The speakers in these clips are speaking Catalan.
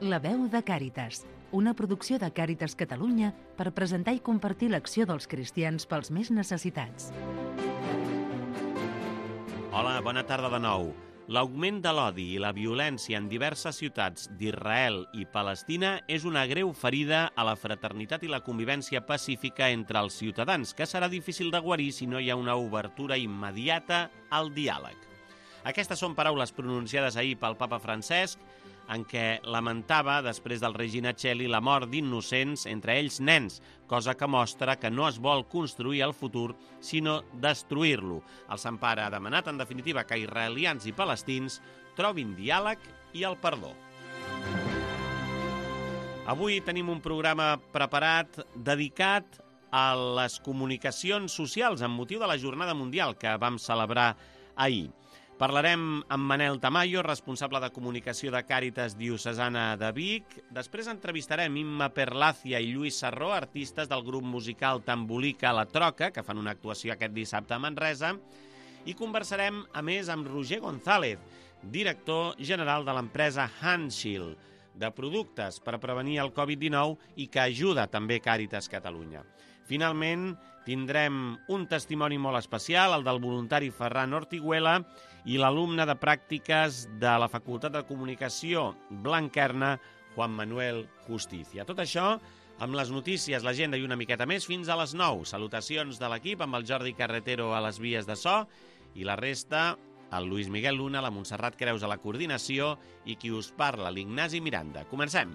La veu de Càritas, una producció de Càritas Catalunya per presentar i compartir l'acció dels cristians pels més necessitats. Hola, bona tarda de nou. L'augment de l'odi i la violència en diverses ciutats d'Israel i Palestina és una greu ferida a la fraternitat i la convivència pacífica entre els ciutadans, que serà difícil de guarir si no hi ha una obertura immediata al diàleg. Aquestes són paraules pronunciades ahir pel papa Francesc, en què lamentava, després del Regina Coeli, la mort d'innocents, entre ells nens, cosa que mostra que no es vol construir el futur, sinó destruir-lo. El Sant Pare ha demanat, en definitiva, que israelians i palestins trobin diàleg i el perdó. Avui tenim un programa preparat dedicat a les comunicacions socials amb motiu de la Jornada Mundial que vam celebrar ahir. Parlarem amb Manel Tamayo, responsable de comunicació de Càritas Diocesana de Vic. Després entrevistarem Imma Perlacia i Lluís Sarró, artistes del grup musical Tambolica La Troca, que fan una actuació aquest dissabte a Manresa. I conversarem, a més, amb Roger González, director general de l'empresa Handshield, de productes per prevenir el Covid-19 i que ajuda també Càritas Catalunya. Finalment, tindrem un testimoni molt especial, el del voluntari Ferran Ortiguela i l'alumne de pràctiques de la Facultat de Comunicació Blanquerna, Juan Manuel Justicia. Tot això amb les notícies, l'agenda i una miqueta més fins a les 9. Salutacions de l'equip amb el Jordi Carretero a les vies de so i la resta, el Luis Miguel Luna, la Montserrat Creus a la coordinació i qui us parla, l'Ignasi Miranda. Comencem!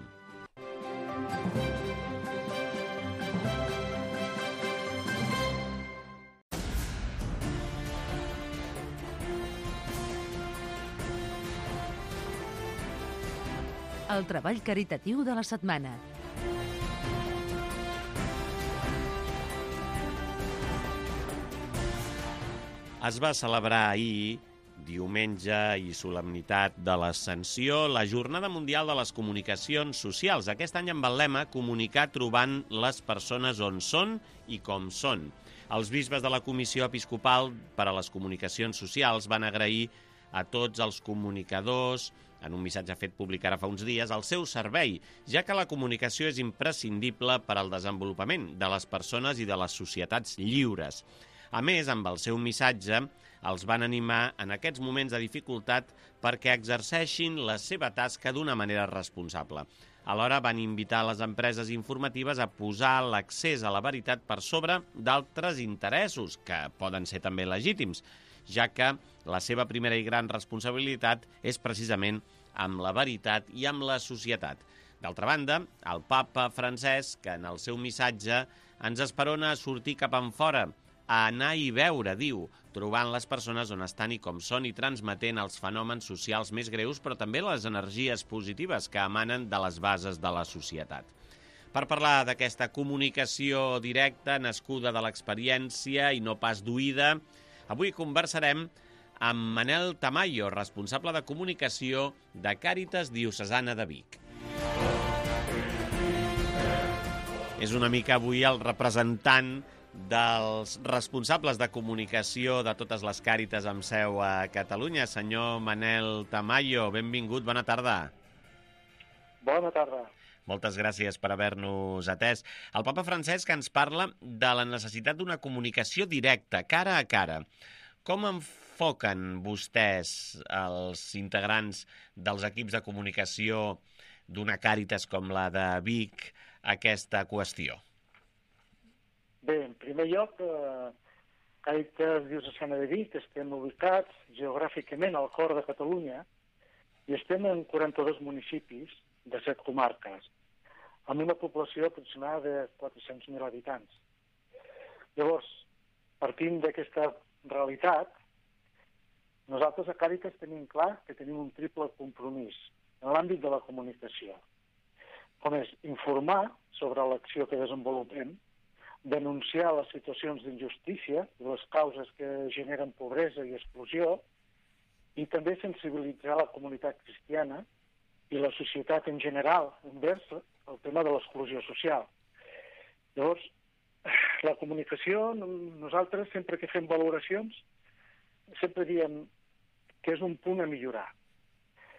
El treball caritatiu de la setmana. Es va celebrar ahir, diumenge i solemnitat de l'Ascensió, la Jornada Mundial de les Comunicacions Socials. Aquest any amb el lema Comunicar trobant les persones on són i com són. Els bisbes de la Comissió Episcopal per a les Comunicacions Socials van agrair a tots els comunicadors, en un missatge fet públic ara fa uns dies, el seu servei, ja que la comunicació és imprescindible per al desenvolupament de les persones i de les societats lliures. A més, amb el seu missatge, els van animar en aquests moments de dificultat perquè exerceixin la seva tasca d'una manera responsable. Alhora van invitar les empreses informatives a posar l'accés a la veritat per sobre d'altres interessos, que poden ser també legítims, ja que la seva primera i gran responsabilitat és precisament amb la veritat i amb la societat. D'altra banda, el papa Francesc, que en el seu missatge ens esperona a sortir cap enfora, a anar i veure, diu, trobant les persones on estan i com són i transmetent els fenòmens socials més greus, però també les energies positives que emanen de les bases de la societat. Per parlar d'aquesta comunicació directa, nascuda de l'experiència i no pas d'oïda, avui conversarem amb Manel Tamayo, responsable de comunicació de Càritas Diocesana de Vic. És una mica avui el representant dels responsables de comunicació de totes les Càritas amb seu a Catalunya. Senyor Manel Tamayo, benvingut, bona tarda. Bona tarda. Moltes gràcies per haver-nos atès. El papa Francesc ens parla de la necessitat d'una comunicació directa, cara a cara. Com enfoquen vostès, els integrants dels equips de comunicació d'una Càritas com la de Vic, aquesta qüestió? Bé, en primer lloc, Càritas Diocesana de Vic estem ubicats geogràficament al cor de Catalunya i estem en 42 municipis de 7 comarques, amb una població aproximada de 400.000 habitants. Llavors, partint d'aquesta realitat, nosaltres a Càritas tenim clar que tenim un triple compromís en l'àmbit de la comunicació, com és informar sobre l'acció que desenvolupem, denunciar les situacions d'injustícia i les causes que generen pobresa i exclusió, i també sensibilitzar la comunitat cristiana i la societat en general envers el tema de l'exclusió social. Llavors, la comunicació, nosaltres sempre que fem valoracions, sempre diem que és un punt a millorar.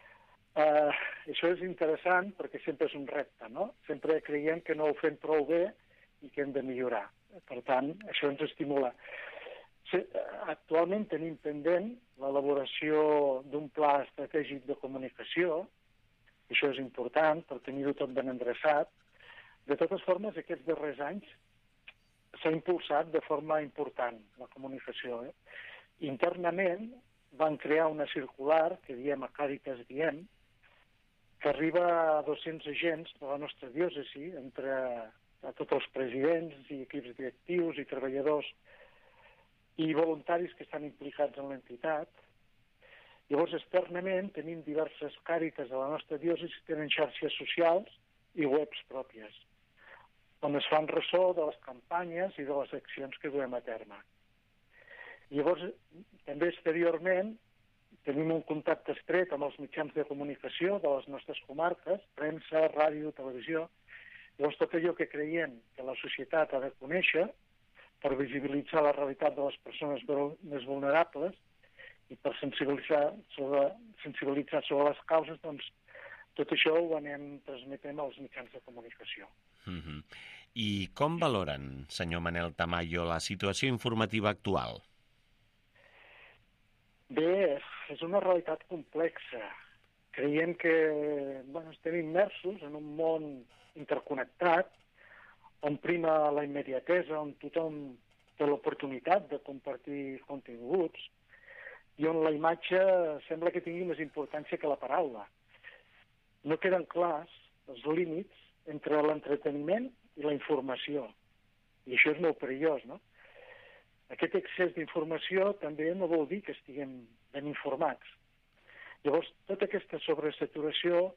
Això és interessant perquè sempre és un repte, no? Sempre creiem que no ho fem prou bé i que hem de millorar. Per tant, això ens estimula. Actualment tenim pendent l'elaboració d'un pla estratègic de comunicació. Això és important per tenir-ho tot ben endreçat. De totes formes, aquests darrers anys s'ha impulsat de forma important la comunicació. Internament van crear una circular que diem a Càritas Diem, que arriba a 200 agents de la nostra diòcesi, entre tots els presidents i equips directius i treballadors i voluntaris que estan implicats en l'entitat. Llavors, externament, tenim diverses càritas de la nostra diòcesi que tenen xarxes socials i webs pròpies, on es fan ressò de les campanyes i de les accions que duem a terme. Llavors, també exteriorment, tenim un contacte estret amb els mitjans de comunicació de les nostres comarques, premsa, ràdio, televisió. Llavors, tot allò que creiem que la societat ha de conèixer per visibilitzar la realitat de les persones més vulnerables i per sensibilitzar sobre les causes, doncs tot això ho anem transmetent als mitjans de comunicació. I com valoren, senyor Manel Tamayo, la situació informativa actual? Bé, és una realitat complexa. Creiem que estem immersos en un món interconnectat, on prima la immediatesa, on tothom té l'oportunitat de compartir continguts i on la imatge sembla que tingui més importància que la paraula. No queden clars els límits entre l'entreteniment i la informació. I això és molt perillós, no? Aquest excés d'informació també no vol dir que estiguem ben informats. Llavors, tota aquesta sobresaturació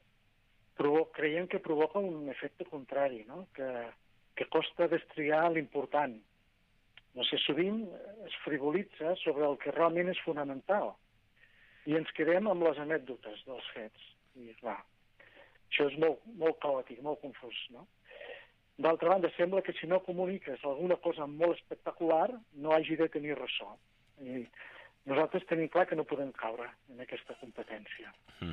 creiem que provoca un efecte contrari, no? Que costa destriar l'important. No sé, sovint es frivolitza sobre el que realment és fonamental i ens quedem amb les anècdotes dels fets. I, clar, això és molt caòtic, molt confús, no? D'altra banda, sembla que si no comuniques alguna cosa molt espectacular no hagi de tenir ressò. I nosaltres tenim clar que no podem caure en aquesta competència.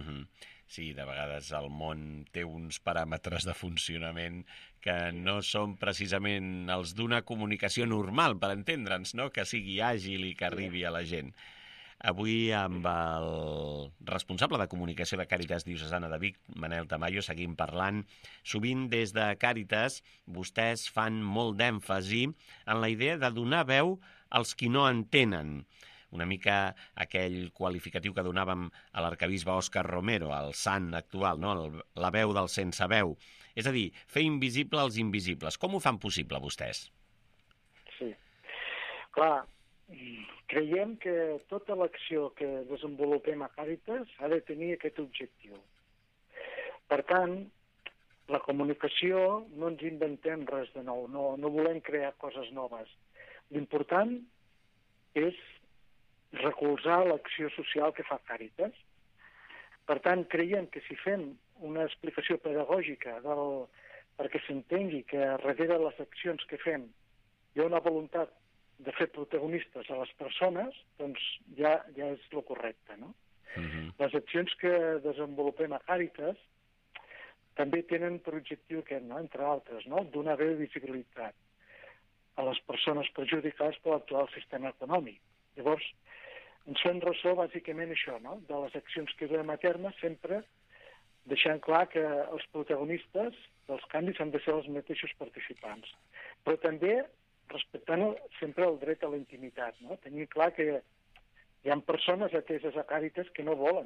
Sí, de vegades el món té uns paràmetres de funcionament que no són precisament els d'una comunicació normal, per entendre'ns, no? Que sigui àgil i que arribi a la gent. Avui, amb el responsable de comunicació de Càritas Diocesana de Vic, Manel Tamayo, seguim parlant. Sovint, des de Càritas, vostès fan molt d'èmfasi en la idea de donar veu als qui no entenen. Una mica aquell qualificatiu que donàvem a l'arcabisbe Òscar Romero, el sant actual, no? La veu del sense veu. És a dir, fer invisible els invisibles. Com ho fan possible, vostès? Sí. Clar, creiem que tota l'acció que desenvolupem a Càritas ha de tenir aquest objectiu. Per tant, la comunicació no ens inventem res de nou, no volem crear coses noves. L'important és recolzar l'acció social que fa Càritas. Per tant, creiem que si fem una explicació pedagògica perquè s'entengui que darrere les accions que fem hi ha una voluntat de fer protagonistes a les persones, doncs ja és el correcte, no? Les accions que desenvolupem a Càritas també tenen per objectiu aquest, no? Entre altres, no? Donar veu i visibilitat a les persones perjudicades per l'actual sistema econòmic. Llavors, ens fem ressò bàsicament això, no? De les accions que duem a terme, sempre deixant clar que els protagonistes dels canvis han de ser els mateixos participants. Però també respectant sempre el dret a la intimitat, no? Tenir clar que hi ha persones ateses a Càritas que no volen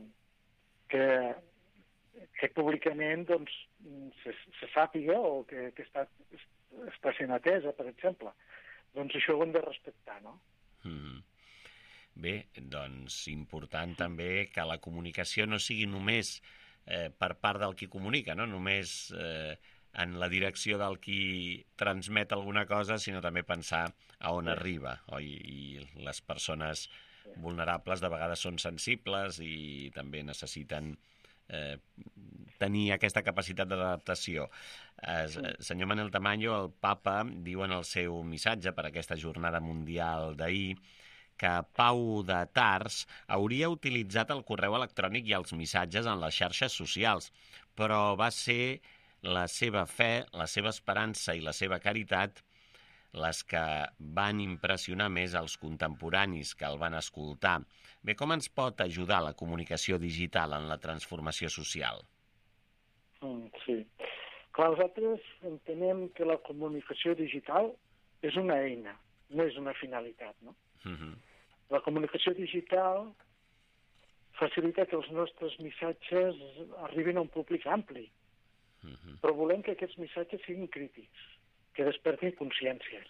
que públicament doncs, se sàpiga o que està sent atesa, per exemple. Doncs això ho hem de respectar, no? Bé, doncs important també que la comunicació no sigui només per part del qui comunica, no? Només en la direcció del qui transmet alguna cosa, sinó també pensar a on arriba. I les persones vulnerables de vegades són sensibles i també necessiten tenir aquesta capacitat d'adaptació. Senyor Manel Tamayo, el papa diu en el seu missatge per aquesta jornada mundial d'ahir que Pau de Tars hauria utilitzat el correu electrònic i els missatges en les xarxes socials, però va ser la seva fe, la seva esperança i la seva caritat les que van impressionar més els contemporanis que el van escoltar. Bé, com ens pot ajudar la comunicació digital en la transformació social? Sí. Clar, nosaltres entenem que la comunicació digital és una eina, no és una finalitat, no? La comunicació digital facilita que els nostres missatges arribin a un públic ampli, però volem que aquests missatges siguin crítics, que despertin consciències.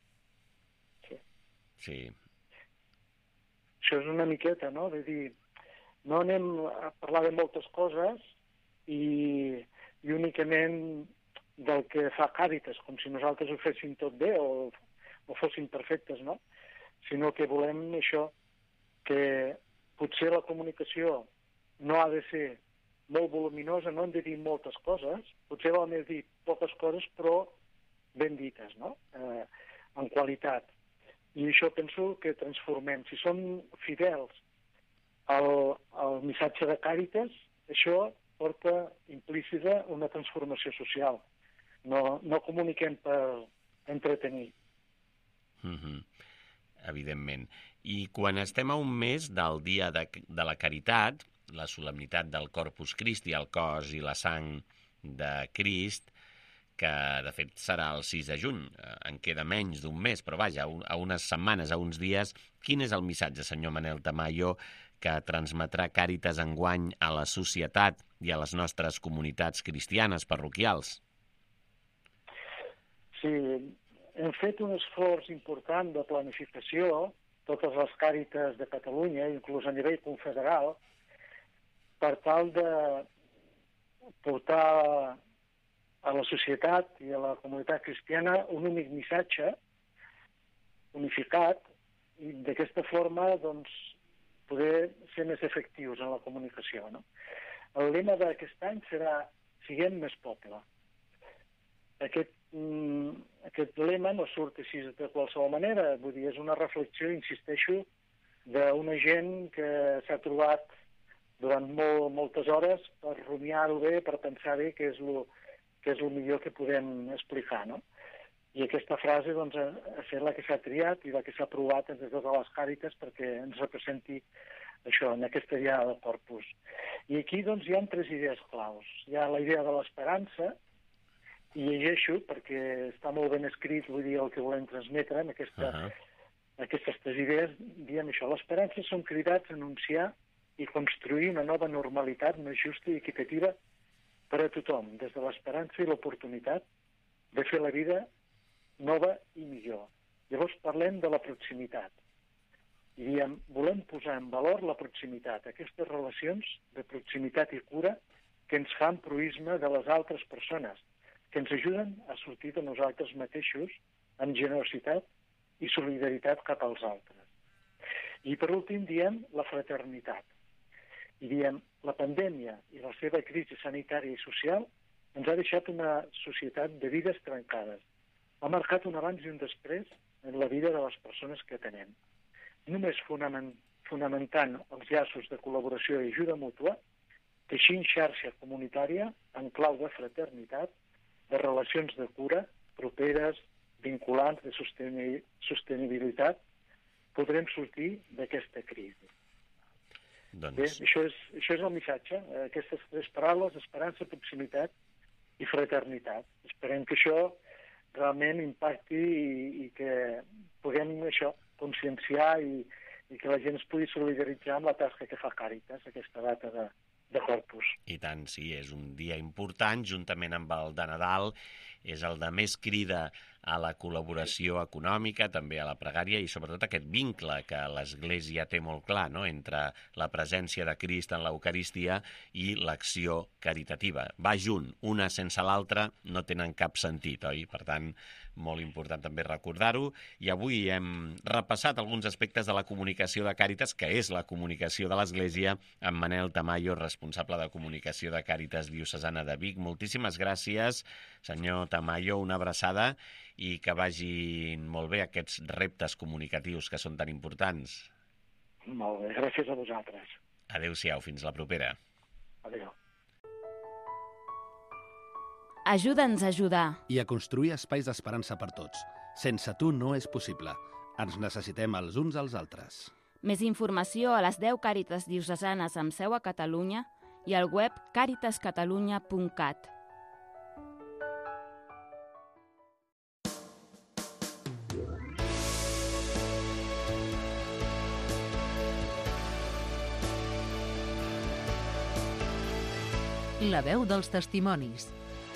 Sí. Això és una miqueta, no? De dir, no anem a parlar de moltes coses i únicament del que fa Càritas, com si nosaltres ho féssim tot bé o fossin perfectes, no? Sinó que volem això, que potser la comunicació no ha de ser molt voluminosa, no hem de dir moltes coses, potser vam dir poques coses, però ben dites, no? En qualitat. I això penso que transformem. Si som fidels al missatge de Càritas, això porta implícita una transformació social. No comuniquem per entretenir. Evidentment. I quan estem a un mes del Dia de la Caritat, la solemnitat del Corpus Christi, el cos i la sang de Crist, que de fet serà el 6 de juny, en queda menys d'un mes, però vaja, a unes setmanes, a uns dies, quin és el missatge, senyor Manel Tamayo, que transmetrà Càritas enguany a la societat i a les nostres comunitats cristianes parroquials? Sí, hem fet un esforç important de planificació, totes les Càritas de Catalunya, inclús a nivell confederal, per tal de portar a la societat i a la comunitat cristiana un únic missatge unificat i d'aquesta forma doncs, poder ser més efectius en la comunicació. No? El lema d'aquest any serà «Siguem més poble». Aquest lema no surt així de qualsevol manera, vull dir, és una reflexió, insisteixo, d'una gent que s'ha trobat durant moltes hores per rumiar-ho bé, per pensar bé què és el millor que podem explicar, no? I aquesta frase doncs, ha estat la que s'ha triat i la que s'ha aprovat entre totes les Càritas perquè ens representi això, en aquesta dia del Corpus. I aquí doncs, hi ha 3 idees claus. Hi ha la idea de l'esperança, i llegeixo perquè està molt ben escrit, vull dir, el que volem transmetre en aquestes 3 idees, diem això, l'esperança som cridats a anunciar i construir una nova normalitat més justa i equitativa per a tothom, des de l'esperança i l'oportunitat de fer la vida nova i millor. Llavors parlem de la proximitat. I diem, volem posar en valor la proximitat, aquestes relacions de proximitat i cura que ens fan proïsme de les altres persones, que ens ajuden a sortir de nosaltres mateixos amb generositat i solidaritat cap als altres. I per últim diem la fraternitat. I diem, la pandèmia i la seva crisi sanitària i social ens ha deixat una societat de vides trencades. Ha marcat un abans i un després en la vida de les persones que atenem. Només fonamentant els llaços de col·laboració i ajuda mútua, teixint xarxa comunitària en clau de fraternitat, de relacions de cura, properes, vinculants, de sostenibilitat, podrem sortir d'aquesta crisi. Doncs... Bé, això és el missatge, aquestes 3 paraules, esperança, proximitat i fraternitat. Esperem que això realment impacti i que puguem això conscienciar i que la gent es pugui solidaritzar amb la tasca que fa Càritas, aquesta data de Corpus. I tant, sí, és un dia important, juntament amb el de Nadal, és el de més crida a la col·laboració econòmica, també a la pregària i sobretot aquest vincle que l'Església té molt clar, no?, entre la presència de Crist en l'Eucaristia i l'acció caritativa. Va junt, una sense l'altra no tenen cap sentit, oi? Per tant, molt important també recordar-ho. I avui hem repassat alguns aspectes de la comunicació de Càritas, que és la comunicació de l'Església, amb Manel Tamayo, responsable de comunicació de Càritas Diocesana de Vic. Moltíssimes gràcies, senyor Tamayo, una abraçada i que vagin molt bé aquests reptes comunicatius que són tan importants. Molt bé, gràcies a vosaltres. Adéu-siau, fins la propera. Adéu. Ajuda'ns a ajudar. I a construir espais d'esperança per tots. Sense tu no és possible. Ens necessitem els uns als altres. Més informació a les 10 Càritas diocesanes amb seu a Catalunya i al web caritascatalunya.cat. La veu dels testimonis.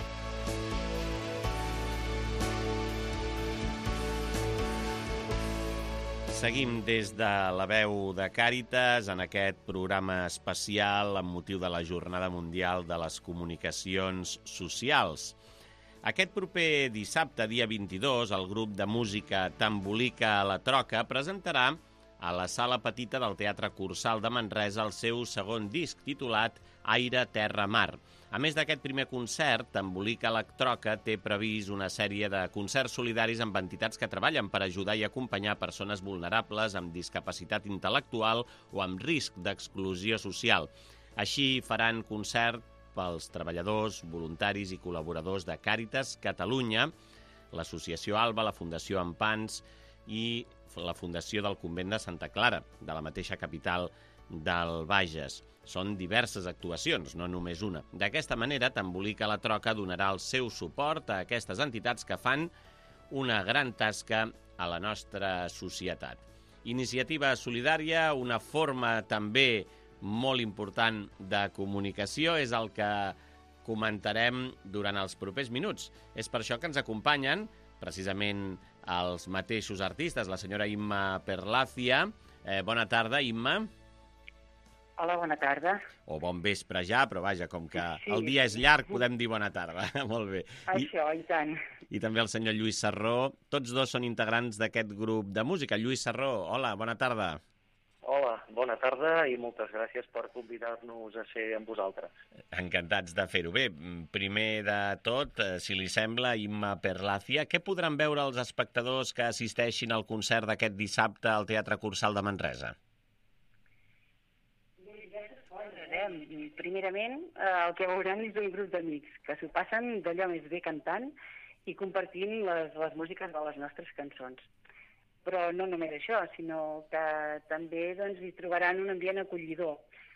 Seguim des de la veu de Càritas en aquest programa especial amb motiu de la Jornada Mundial de les Comunicacions Socials. Aquest proper dissabte, dia 22, el grup de música Tambolica a la Troca presentarà a la Sala Petita del Teatre Cursal de Manresa el seu segon disc, titulat Aire, Terra, Mar. A més d'aquest primer concert, Tambolica a la Troca té previst una sèrie de concerts solidaris amb entitats que treballen per ajudar i acompanyar persones vulnerables amb discapacitat intel·lectual o amb risc d'exclusió social. Així faran concert pels treballadors, voluntaris i col·laboradors de Càritas Catalunya, l'Associació Alba, la Fundació Ampans i la Fundació del Convent de Santa Clara, de la mateixa capital del Bages. Són diverses actuacions, no només una. D'aquesta manera, Tambolica a la Troca donarà el seu suport a aquestes entitats que fan una gran tasca a la nostra societat. Iniciativa solidària, una forma també molt important de comunicació, és el que comentarem durant els propers minuts. És per això que ens acompanyen precisament els mateixos artistes, la senyora Imma Perlacia. Bona tarda, Imma. Hola, bona tarda. O bon vespre ja, però vaja, com que el dia és llarg, podem dir bona tarda. Molt bé. Això, i tant. I també el senyor Lluís Sarró. Tots dos són integrants d'aquest grup de música. Lluís Sarró, hola, bona tarda. Hola, bona tarda i moltes gràcies per convidar-nos a ser amb vosaltres. Encantats de fer-ho. Bé, primer de tot, si li sembla, Imma Perlacia, què podran veure els espectadors que assisteixin al concert d'aquest dissabte al Teatre Cursal de Manresa? Primerament, el que veuran és un grup d'amics que s'ho passen d'allò més bé cantant i compartint les músiques de les nostres cançons. Però no només això, sinó que també doncs, hi trobaran un ambient acollidor.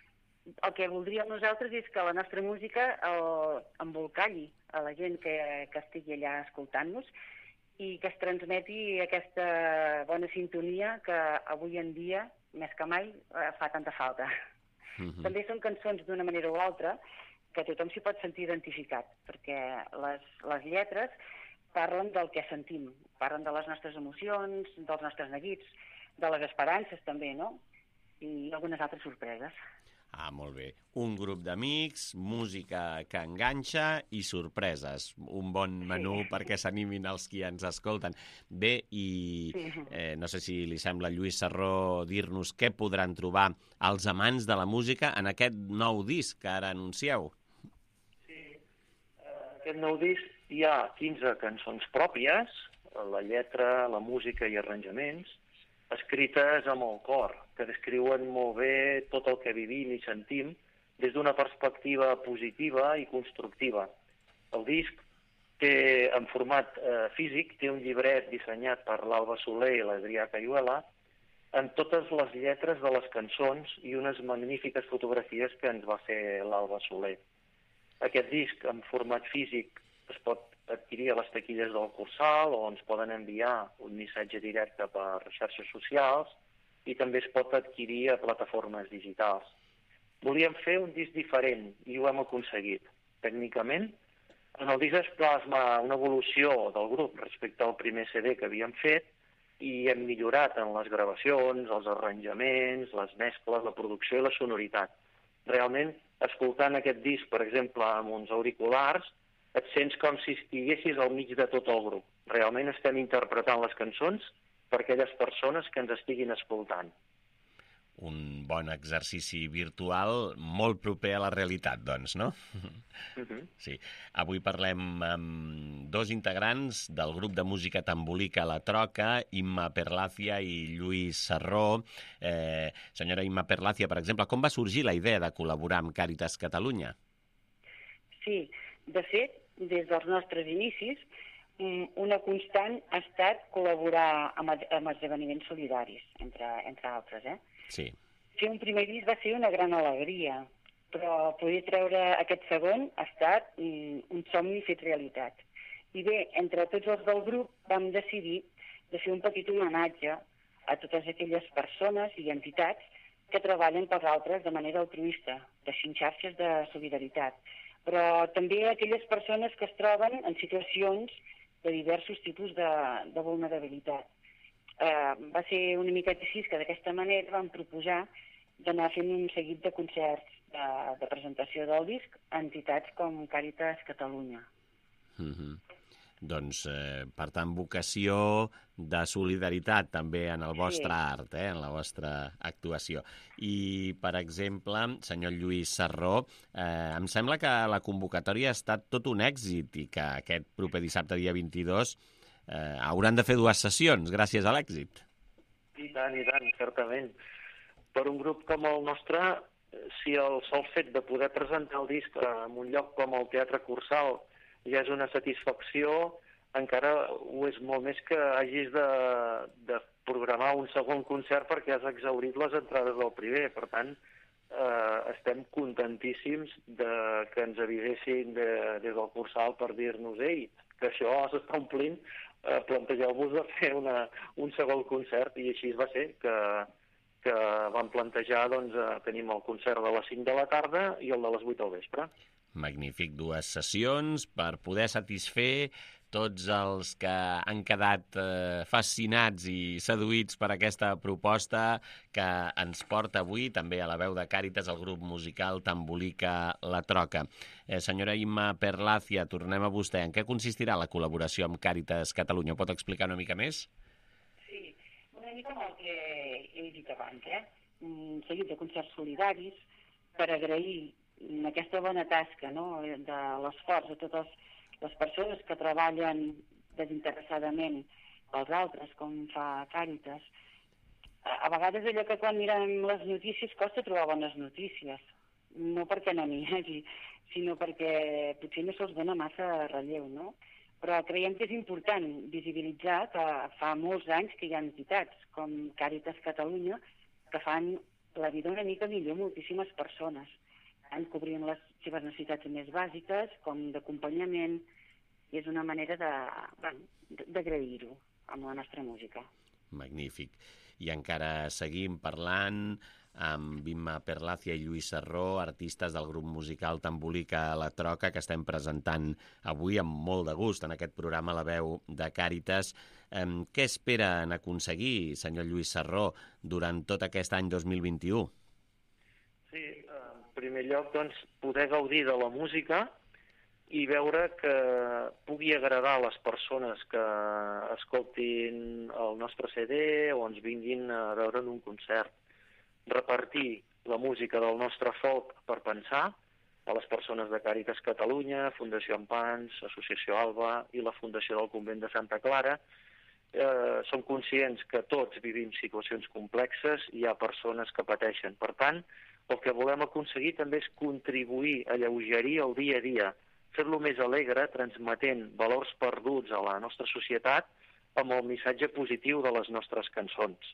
El que voldríem nosaltres és que la nostra música embolcalli a la gent que estigui allà escoltant-nos i que es transmeti aquesta bona sintonia que avui en dia, més que mai, fa tanta falta. També són cançons d'una manera o altra que tothom s'hi pot sentir identificat, perquè les lletres parlen del que sentim, parlen de les nostres emocions, dels nostres neguits, de les esperances també, no? I algunes altres sorpreses. Ah, molt bé. Un grup d'amics, música que enganxa i sorpreses. Un bon menú perquè s'animin els qui ens escolten. Bé, i no sé si li sembla, Lluís Sarró, dir-nos què podran trobar els amants de la música en aquest nou disc que ara anuncieu. Sí, aquest nou disc hi ha 15 cançons pròpies, la lletra, la música i arranjaments, escrites amb el cor, que descriuen molt bé tot el que vivim i sentim des d'una perspectiva positiva i constructiva. El disc té, en format físic, té un llibret dissenyat per l'Alba Soler i l'Adrià Cayuela amb totes les lletres de les cançons i unes magnífiques fotografies que ens va fer l'Alba Soler. Aquest disc, en format físic, es pot adquirir a les taquilles del Cursal o ens poden enviar un missatge directe per xarxes socials i també es pot adquirir a plataformes digitals. Volíem fer un disc diferent i ho hem aconseguit. Tècnicament, en el disc es plasma una evolució del grup respecte al primer CD que havíem fet i hem millorat en les gravacions, els arranjaments, les mescles, la producció i la sonoritat. Realment, escoltant aquest disc, per exemple, amb uns auriculars, et sents com si estiguessis al mig de tot el grup. Realment estem interpretant les cançons per aquelles persones que ens estiguin escoltant. un bon exercici virtual molt proper a la realitat, doncs, no? Sí. Avui parlem amb dos integrants del grup de música tambolica La Troca, Imma Perlacia i Lluís Sarró. Senyora Imma Perlacia, per exemple, com va sorgir la idea de col·laborar amb Càritas Catalunya? Sí, de fet, des dels nostres inicis, una constant ha estat col·laborar amb esdeveniments solidaris, entre altres, Sí. Fer un primer disc va ser una gran alegria, però poder treure aquest segon ha estat un somni fet realitat. I bé, entre tots els del grup vam decidir de fer un petit homenatge a totes aquelles persones i entitats que treballen pels altres de manera altruista, teixint xarxes de solidaritat, però també a aquelles persones que es troben en situacions de diversos tipus de vulnerabilitat. Va ser una miqueta així que d'aquesta manera vam proposar d'anar fent un seguit de concerts de presentació del disc a entitats com Càritas Catalunya. Doncs, per tant, vocació de solidaritat també en el vostre art, en la vostra actuació. I, per exemple, senyor Lluís Sarró, em sembla que la convocatòria ha estat tot un èxit i que aquest proper dissabte, dia 22, hauran de fer 2 sessions gràcies a l'èxit. I tant, certament. Per un grup com el nostre, si el sol fet de poder presentar el disc en un lloc com el Teatre Cursal ja és una satisfacció, encara ho és molt més que hagis de programar un segon concert perquè has exhaurit les entrades del primer. Per tant, estem contentíssims que ens avisessin des del Cursal per dir-nos que això s'està omplint, plantegeu-vos de fer un segon concert, i així va ser que vam plantejar, doncs, tenim el concert de les 5 de la tarda i el de les 8 del vespre. Magnífic, 2 sessions per poder satisfer tots els que han quedat fascinats i seduïts per aquesta proposta que ens porta avui també a la veu de Càritas, el grup musical Tambolica La Troca. Senyora Imma Perlacia, tornem a vostè. En què consistirà la col·laboració amb Càritas Catalunya? Ho pot explicar una mica més? Sí, una mica amb el que he dit abans, un seguit de concerts solidaris per agrair aquesta bona tasca, no?, de l'esforç de totes les persones que treballen desinteressadament pels altres, com fa Càritas. A vegades allò que quan mirem les notícies costa trobar bones notícies, no perquè no n'hi hagi, sinó perquè potser no se'ls dona massa relleu, no? Però creiem que és important visibilitzar que fa molts anys que hi ha entitats com Càritas Catalunya que fan la vida una mica millor a moltíssimes persones, tant cobrint les seves necessitats més bàsiques com d'acompanyament, i és una manera d'agrair-ho amb la nostra música. Magnífic. I encara seguim parlant amb Imma Perlacia i Lluís Sarró, artistes del grup musical Tambolica La Troca, que estem presentant avui amb molt de gust en aquest programa La Veu de Càritas. Què esperen aconseguir, senyor Lluís Sarró, durant tot aquest any 2021? Sí, en primer lloc, doncs, poder gaudir de la música i veure que pugui agradar a les persones que escoltin el nostre CD o ens vinguin a veure en un concert. Repartir la música del nostre folk per pensar a les persones de Càritas Catalunya, Fundació Ampans, Associació Alba i la Fundació del Convent de Santa Clara. Som conscients que tots vivim situacions complexes i hi ha persones que pateixen. Per tant, el que volem aconseguir també és contribuir a alleugerir el dia a dia, fer-lo més alegre, transmetent valors perduts a la nostra societat amb el missatge positiu de les nostres cançons.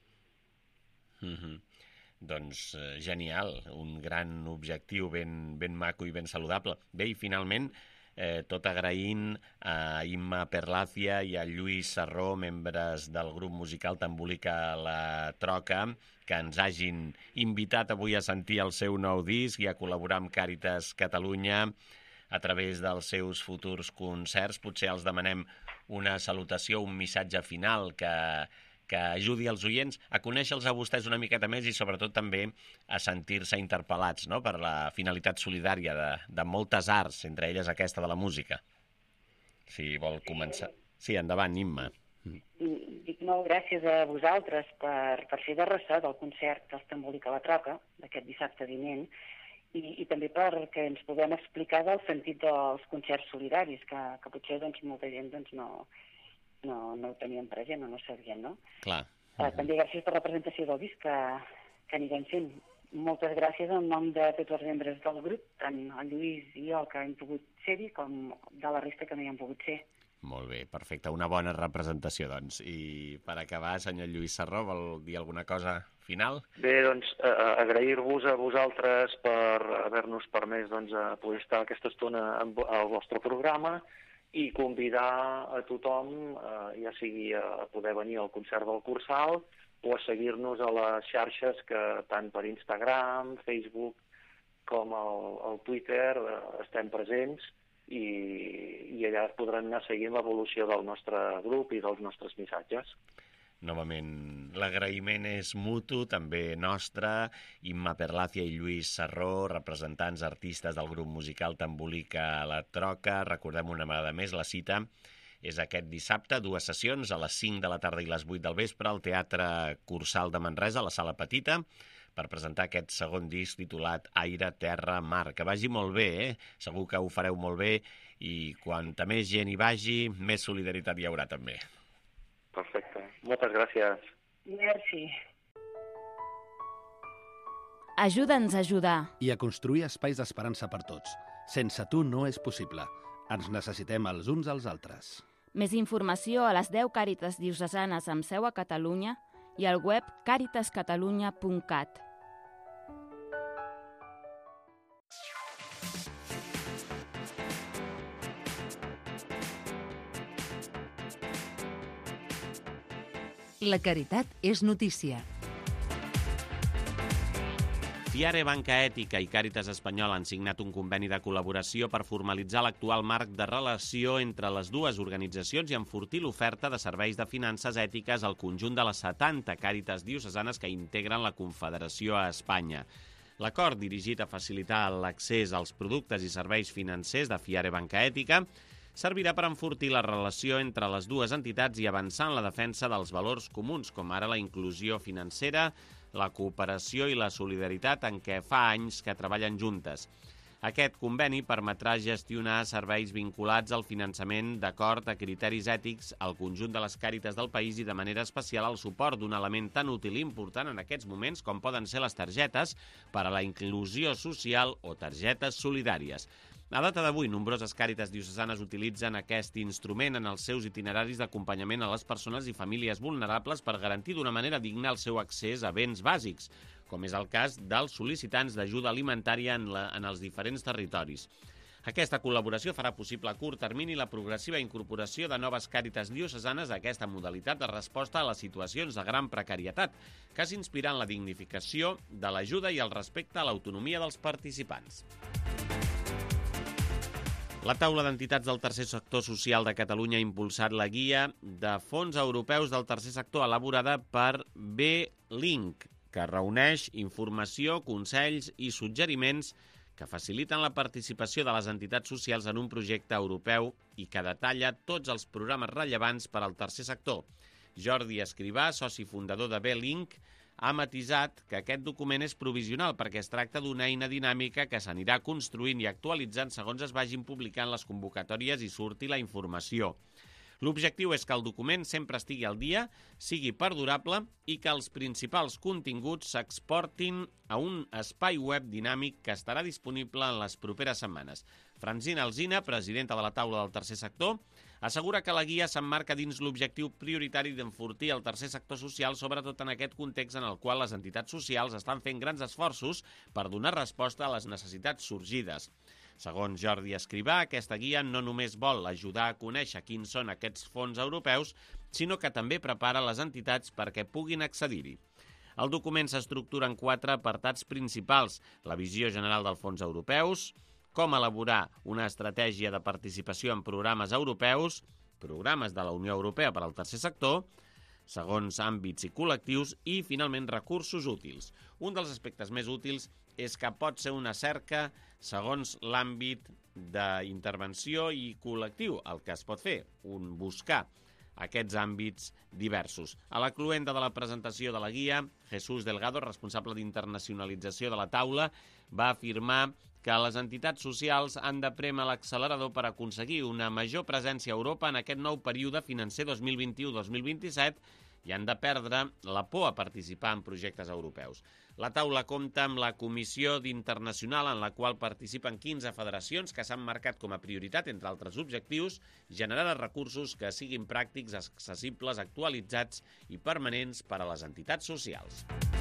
Doncs genial, un gran objectiu ben maco i ben saludable. Bé, i finalment, tot agraint a Imma Perlacia i a Lluís Sarró, membres del grup musical Tambolica La Troca, que ens hagin invitat avui a sentir el seu nou disc i a col·laborar amb Càritas Catalunya a través dels seus futurs concerts. Potser els demanem una salutació, un missatge final que ajudi els oients a conèixer-los a vostès una miqueta més i sobretot també a sentir-se interpel·lats, no?, per la finalitat solidària de moltes arts, entre elles aquesta de la música. Si vol començar. Sí, endavant, Imma. Dic molt gràcies a vosaltres per fer de ressò del concert dels Tambor i Calatrava d'aquest dissabte vinent i també perquè ens podem explicar del sentit dels concerts solidaris, que potser molta gent no ho tenien present o no sabien, no? Clar. També gràcies per la presentació del disc que anirem fent. Moltes gràcies en nom de tots els membres del grup, tant en Lluís i jo que hem pogut ser-hi com de la resta que no hi han pogut ser. Molt bé, perfecte. Una bona representació, doncs. I per acabar, senyor Lluís Sarró, vol dir alguna cosa final? Bé, doncs, agrair-vos a vosaltres per haver-nos permès poder estar aquesta estona al vostre programa i convidar a tothom, ja sigui a poder venir al concert del Cursal o a seguir-nos a les xarxes que tant per Instagram, Facebook com al Twitter estem presents i allà podran anar seguint l'evolució del nostre grup i dels nostres missatges. Novament, l'agraïment és mutu, també nostre. Imma Perlacia i Lluís Sarró, representants artistes del grup musical Tambolica La Troca. Recordem una vegada més, la cita és aquest dissabte, 2 sessions, a les 5 de la tarda i les 8 del vespre, al Teatre Cursal de Manresa, a la Sala Petita, per presentar aquest segon disc titulat Aire, Terra, Mar. Que vagi molt bé, Segur que ho fareu molt bé i quanta més gent hi vagi, més solidaritat hi haurà també. Perfecte. Moltes gràcies. Merci. Ajuda'ns a ajudar. I a construir espais d'esperança per tots. Sense tu no és possible. Ens necessitem els uns als altres. Més informació a les 10 Càritas diocesanes amb seu a Catalunya i al web caritascatalunya.cat. La caritat és notícia. Fiare Banca Ètica i Càritas Espanyol han signat un conveni de col·laboració per formalitzar l'actual marc de relació entre les dues organitzacions i enfortir l'oferta de serveis de finances ètiques al conjunt de les 70 Càritas diocesanes que integren la Confederació a Espanya. L'acord, dirigit a facilitar l'accés als productes i serveis financers de Fiare Banca Ètica, servirà per enfortir la relació entre les dues entitats i avançar en la defensa dels valors comuns, com ara la inclusió financera, la cooperació i la solidaritat en què fa anys que treballen juntes. Aquest conveni permetrà gestionar serveis vinculats al finançament d'acord a criteris ètics al conjunt de les càritas del país i de manera especial al suport d'un element tan útil i important en aquests moments com poden ser les targetes per a la inclusió social o targetes solidàries. A data d'avui, nombroses càritas diocesanes utilitzen aquest instrument en els seus itineraris d'acompanyament a les persones i famílies vulnerables per garantir d'una manera digna el seu accés a béns bàsics, com és el cas dels sol·licitants d'ajuda alimentària en els diferents territoris. Aquesta col·laboració farà possible a curt termini la progressiva incorporació de noves càritas diocesanes a aquesta modalitat de resposta a les situacions de gran precarietat, que s'inspira en la dignificació de l'ajuda i el respecte a l'autonomia dels participants. La taula d'entitats del tercer sector social de Catalunya ha impulsat la guia de fons europeus del tercer sector elaborada per B-Link, que reuneix informació, consells i suggeriments que faciliten la participació de les entitats socials en un projecte europeu i que detalla tots els programes rellevants per al tercer sector. Jordi Escrivà, soci fundador de B-Link, ha matisat que aquest document és provisional perquè es tracta d'una eina dinàmica que s'anirà construint i actualitzant segons es vagin publicant les convocatòries i surti la informació. L'objectiu és que el document sempre estigui al dia, sigui perdurable i que els principals continguts s'exportin a un espai web dinàmic que estarà disponible en les properes setmanes. Francina Alsina, presidenta de la taula del tercer sector, assegura que la guia s'emmarca dins l'objectiu prioritari d'enfortir el tercer sector social, sobretot en aquest context en el qual les entitats socials estan fent grans esforços per donar resposta a les necessitats sorgides. Segons Jordi Escrivà, aquesta guia no només vol ajudar a conèixer quins són aquests fons europeus, sinó que també prepara les entitats perquè puguin accedir-hi. El document s'estructura en 4 apartats principals: la visió general dels fons europeus, com elaborar una estratègia de participació en programes europeus, programes de la Unió Europea per al tercer sector, segons àmbits i col·lectius, i, finalment, recursos útils. Un dels aspectes més útils és que pot ser una cerca segons l'àmbit d'intervenció i col·lectiu, el que es pot fer, buscar aquests àmbits diversos. A la cloenda de la presentació de la guia, Jesús Delgado, responsable d'internacionalització de la taula, va afirmar que les entitats socials han de prémer l'accelerador per aconseguir una major presència a Europa en aquest nou període financer 2021-2027 i han de perdre la por a participar en projectes europeus. La taula compta amb la Comissió d'Internacional, en la qual participen 15 federacions que s'han marcat com a prioritat, entre altres objectius, generar recursos que siguin pràctics, accessibles, actualitzats i permanents per a les entitats socials.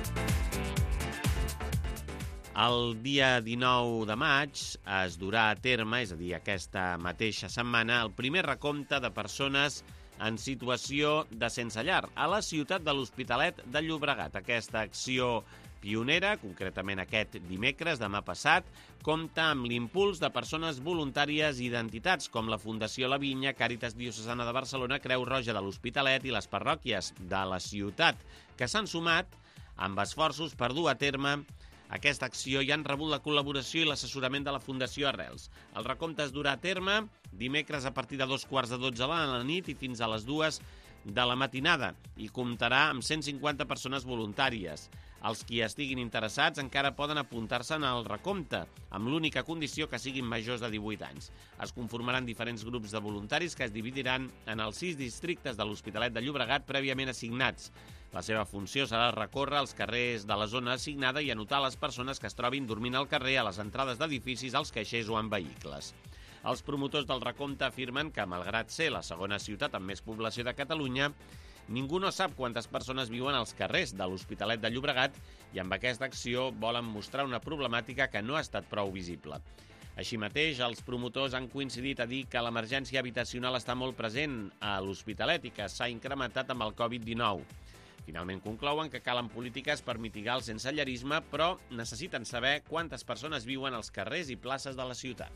El dia 19 de maig es durà a terme, és a dir, aquesta mateixa setmana, el primer recompte de persones en situació de sense llar a la ciutat de l'Hospitalet de Llobregat. Aquesta acció pionera, concretament aquest dimecres, demà passat, compta amb l'impuls de persones voluntàries i d'entitats com la Fundació La Vinya, Càritas Diocesana de Barcelona, Creu Roja de l'Hospitalet i les parròquies de la ciutat, que s'han sumat amb esforços per dur a terme aquesta acció i han rebut la col·laboració i l'assessorament de la Fundació Arrels. El recompte es durà a terme dimecres a partir de 2:45 de la nit i fins a les 2 de la matinada i comptarà amb 150 persones voluntàries. Els qui estiguin interessats encara poden apuntar-se en el recompte, amb l'única condició que siguin majors de 18 anys. Es conformaran diferents grups de voluntaris que es dividiran en els 6 districtes de l'Hospitalet de Llobregat prèviament assignats. La seva funció serà recórrer els carrers de la zona assignada i anotar les persones que es trobin dormint al carrer, a les entrades d'edificis, als caixers o en vehicles. Els promotors del recompte afirmen que, malgrat ser la segona ciutat amb més població de Catalunya, ningú no sap quantes persones viuen als carrers de l'Hospitalet de Llobregat i amb aquesta acció volen mostrar una problemàtica que no ha estat prou visible. Així mateix, els promotors han coincidit a dir que l'emergència habitacional està molt present a l'Hospitalet i que s'ha incrementat amb el Covid-19. Finalment conclouen que calen polítiques per mitigar el sensellarisme, però necessiten saber quantes persones viuen als carrers i places de la ciutat.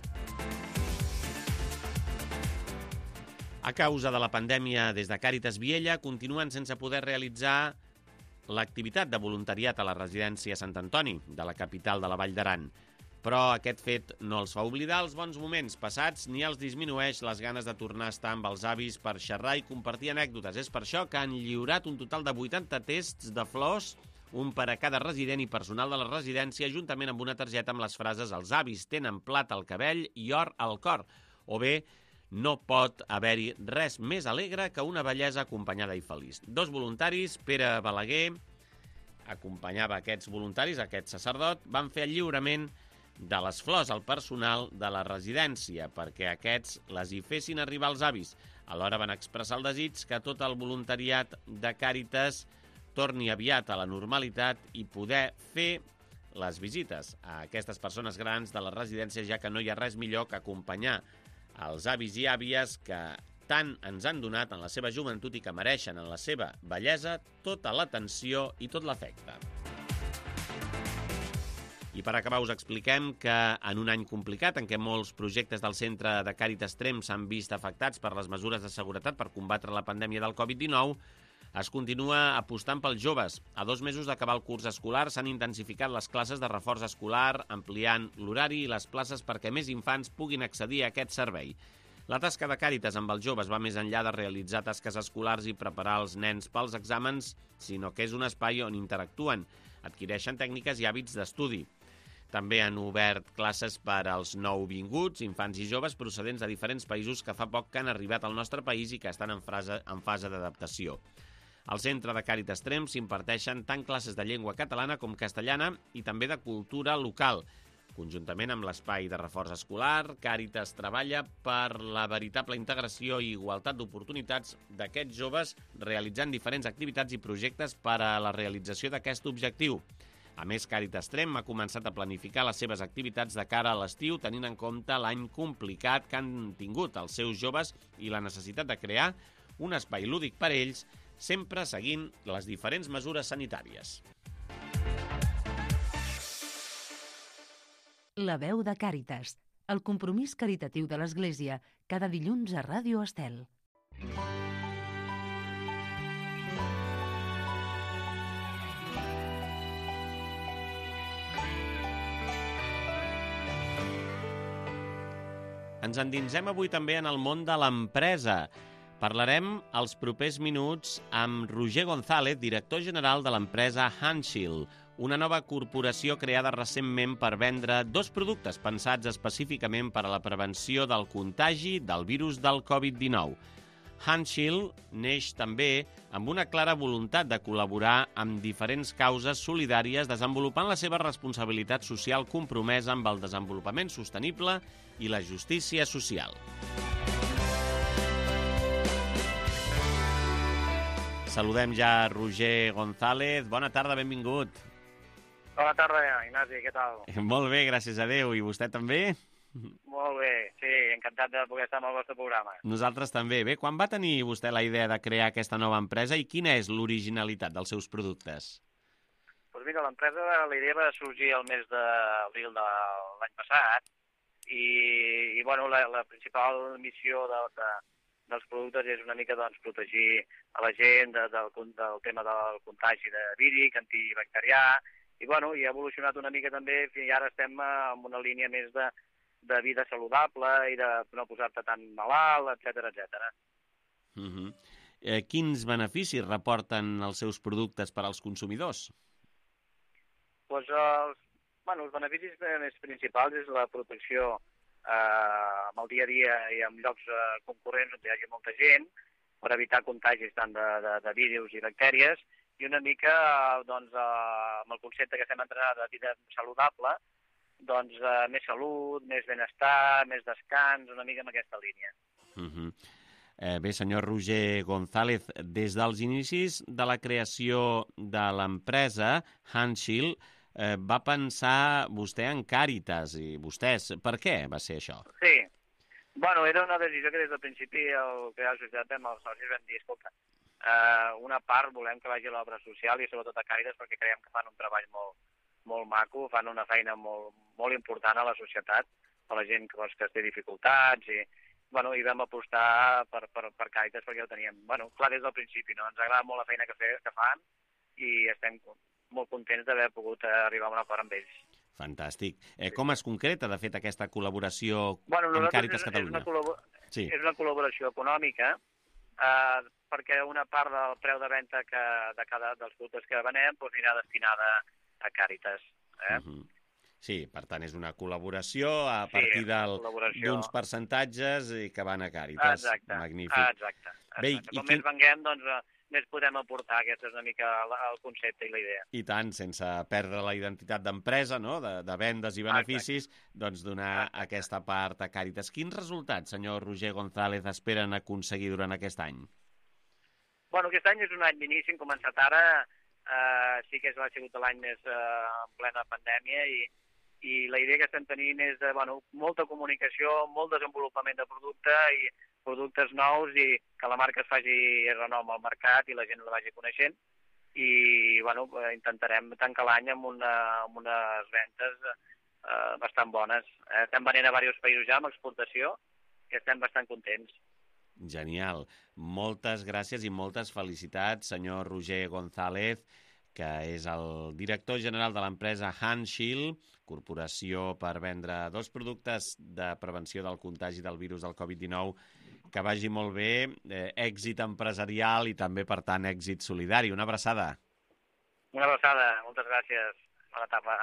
A causa de la pandèmia, des de Càritas Viella continuen sense poder realitzar l'activitat de voluntariat a la residència Sant Antoni, de la capital de la Vall d'Aran. Però aquest fet no els fa oblidar els bons moments passats ni els disminueix les ganes de tornar a estar amb els avis per xerrar i compartir anècdotes. És per això que han lliurat un total de 80 tests de flors, un per a cada resident i personal de la residència, juntament amb una targeta amb les frases «Els avis tenen plat al cabell i or al cor», o bé «No pot haver-hi res més alegre que una bellesa acompanyada i feliç». 2 voluntaris, Pere Balaguer, acompanyava aquests voluntaris, aquest sacerdot, van fer el lliurament de les flors al personal de la residència perquè aquests les hi fessin arribar als avis. Alhora van expressar el desig que tot el voluntariat de Càritas torni aviat a la normalitat i poder fer les visites a aquestes persones grans de la residència, ja que no hi ha res millor que acompanyar els avis i àvies que tant ens han donat en la seva joventut i que mereixen en la seva bellesa tota l'atenció i tot l'afecte. I per acabar us expliquem que en un any complicat en què molts projectes del centre de Càritas Tremp s'han vist afectats per les mesures de seguretat per combatre la pandèmia del Covid-19, es continua apostant pels joves. A 2 mesos d'acabar el curs escolar s'han intensificat les classes de reforç escolar, ampliant l'horari i les places perquè més infants puguin accedir a aquest servei. La tasca de Càritas amb els joves va més enllà de realitzar tasques escolars i preparar els nens pels exàmens, sinó que és un espai on interactuen, adquireixen tècniques i hàbits d'estudi. També han obert classes per als nouvinguts, infants i joves procedents de diferents països que fa poc que han arribat al nostre país i que estan en fase d'adaptació. Al centre de Càritas Tremp s'imparteixen tant classes de llengua catalana com castellana i també de cultura local. Conjuntament amb l'espai de reforç escolar, Càritas treballa per la veritable integració i igualtat d'oportunitats d'aquests joves realitzant diferents activitats i projectes per a la realització d'aquest objectiu. A més, Càritas Tremp ha començat a planificar les seves activitats de cara a l'estiu, tenint en compte l'any complicat que han tingut els seus joves i la necessitat de crear un espai lúdic per a ells, sempre seguint les diferents mesures sanitàries. La veu de Càritas, el compromís caritatiu de l'Església, cada dilluns a Ràdio Estel. Ens endinsem avui també en el món de l'empresa, Parlarem els propers minuts amb Roger González, director general de l'empresa Handshield, una nova corporació creada recentment per vendre 2 productes pensats específicament per a la prevenció del contagi del virus del Covid-19. Handshield neix també amb una clara voluntat de col·laborar amb diferents causes solidàries desenvolupant la seva responsabilitat social compromesa amb el desenvolupament sostenible i la justícia social. Saludem ja Roger González. Bona tarda, benvingut. Bona tarda, Ignasi, què tal? Molt bé, gràcies a Déu. I vostè també? Molt bé, sí, encantat de poder estar amb el vostre programa. Nosaltres també. Bé, quan va tenir vostè la idea de crear aquesta nova empresa i quina és l'originalitat dels seus productes? Doncs mira, l'empresa, la idea va sorgir el mes d'abril de l'any passat i bueno, la principal missió dels productes és una mica doncs, protegir a la gent del tema del contagi de víric, antibacterià, i bueno, i ha evolucionat una mica també, i ara estem en una línia més de vida saludable i de no posar-te tan malalt, etc. Quins beneficis reporten els seus productes per als consumidors? Doncs els beneficis més principals és la protecció amb el dia a dia i en llocs concurrents on hi hagi molta gent, per evitar contagis tant de virus i bactèries, i una mica doncs, amb el concepte que estem entrant de vida saludable, doncs més salut, més benestar, més descans, una mica en aquesta línia. Bé, senyor Roger González, des dels inicis de la creació de l'empresa Handshield, va pensar vostè en Càritas i vostès. Per què va ser això? Sí. Bueno, era una decisió que des del principi el crear la societat amb els socis vam dir, escolta, una part volem que vagi a l'obra social i sobretot a Càritas perquè creiem que fan un treball molt maco, fan una feina molt important a la societat, a la gent que té dificultats i vam apostar per Càritas perquè ho teníem, clar des del principi, no? Ens agrada molt la feina que fan i estem molt contents d'haver pogut arribar a un acord amb ells. Fantàstic. Com es concreta, de fet, aquesta col·laboració amb Càritas Catalunya? És una col·laboració econòmica perquè una part del preu de venda de cada dels productes que venem anirà destinada a Càritas. Sí, per tant, és una col·laboració a partir d'uns percentatges que van a Càritas. Exacte. Magnífic. Exacte. Com més venguem, doncs més podem aportar. Aquest és una mica el concepte i la idea. I tant, sense perdre la identitat d'empresa, no? De vendes i beneficis, doncs donar aquesta part a Càritas. Quins resultats, senyor Roger González, esperen aconseguir durant aquest any? Bueno, aquest any és un any d'inici, hem començat ara, sí que ha sigut l'any més en plena pandèmia i la idea que estem tenint és de molta comunicació, molt desenvolupament de producte i productes nous i que la marca es faci renom al mercat i la gent la vagi coneixent i intentarem tancar l'any amb unes ventes bastant bones. Estem venent a diversos països ja amb exportació i estem bastant contents. Genial. Moltes gràcies i moltes felicitats, senyor Roger González, que és el director general de l'empresa Handshield, corporació per vendre 2 productes de prevenció del contagi del virus del Covid-19. Que vagi molt bé, èxit empresarial i també, per tant, èxit solidari. Una abraçada. Una abraçada. Moltes gràcies. Bona tarda.